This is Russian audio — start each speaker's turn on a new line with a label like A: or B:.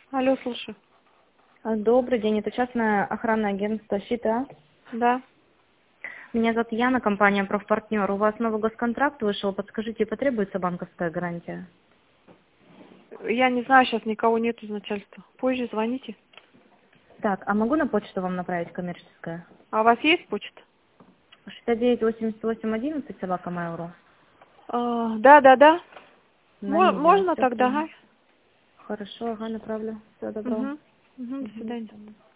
A: Алло, слушаю.
B: Добрый день, это частное охранное агентство «Щита».
A: Да.
B: Меня зовут Яна, компания «Профпартнер». У вас новый госконтракт вышел, подскажите, потребуется банковская гарантия?
A: Я не знаю, сейчас никого нет из начальства. Позже звоните.
B: Так, а могу на почту вам направить коммерческое?
A: А у вас есть почта?
B: 698811 собака Mail.ru.
A: Да.
B: На нее
A: Можно
B: все
A: тогда, ага.
B: Хорошо, ага, направлю. Всего доброго.
A: Угу. До свидания.